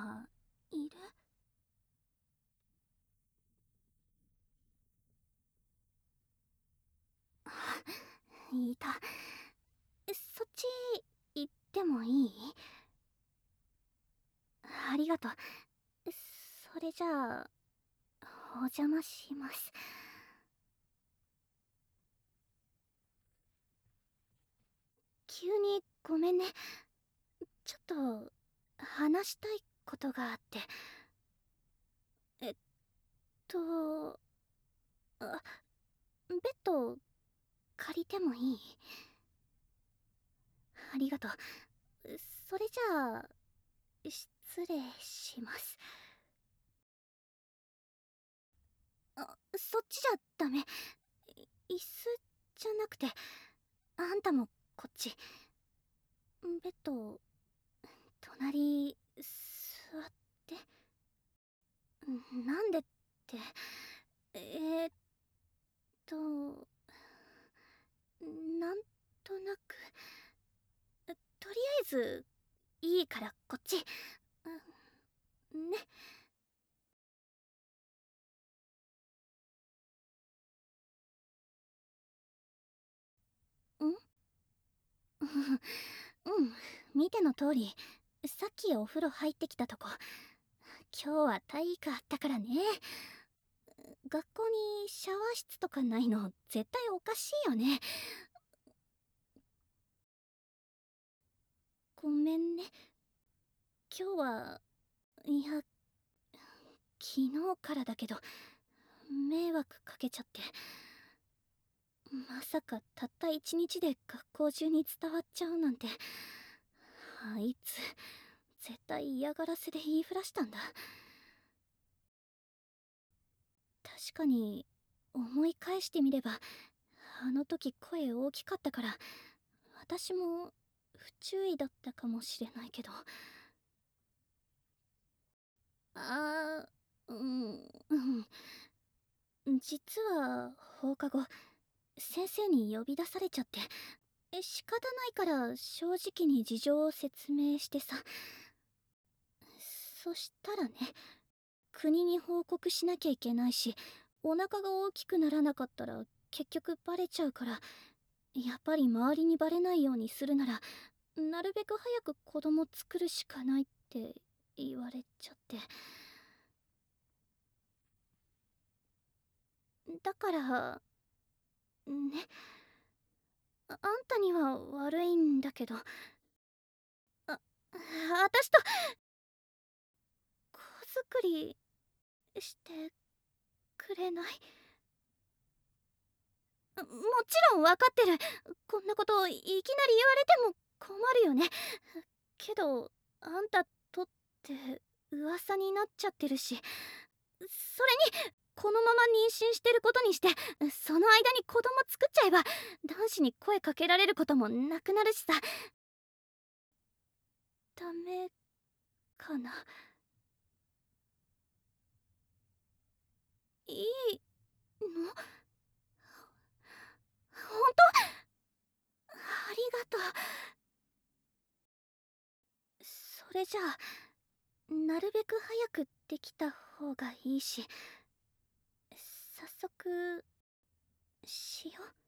はいる？いた。そっち行ってもいい？ありがとう。それじゃあお邪魔します。急にごめんね。ちょっと話したいことがあって。えっとベッド借りてもいい？ありがとう。それじゃあ失礼します。そっちじゃダメ。椅子じゃなくて、あんたもこっち。ベッド隣座って。なんでって、えーっとなんとなく。とりあえずいいからこっち。ね。んうん、見ての通り、さっきお風呂入ってきたとこ。今日は体育あったからね。学校にシャワー室とかないの絶対おかしいよね。ごめんね。今日は、いや、昨日からだけど迷惑かけちゃって。まさかたった一日で学校中に伝わっちゃうなんて。あいつ絶対嫌がらせで言いふらしたんだ。確かに思い返してみれば、あの時声大きかったから私も不注意だったかもしれないけど。あ実は放課後先生に呼び出されちゃって。仕方ないから正直に事情を説明してさ。そしたらね、国に報告しなきゃいけないし、お腹が大きくならなかったら結局バレちゃうから、やっぱり周りにバレないようにするならなるべく早く子供作るしかないって言われちゃって。だからね、あんたには悪いんだけど、私と子作りしてくれない？もちろん分かってる。こんなこといきなり言われても困るよね。けどあんたとって噂になっちゃってるし、それにこのまま妊娠してることにして、その間に子供作っちゃえば男子に声かけられることもなくなるしさ。ダメかな？いいの？ほんと？ありがとう。それじゃあなるべく早くできた方がいいし、早速しよう。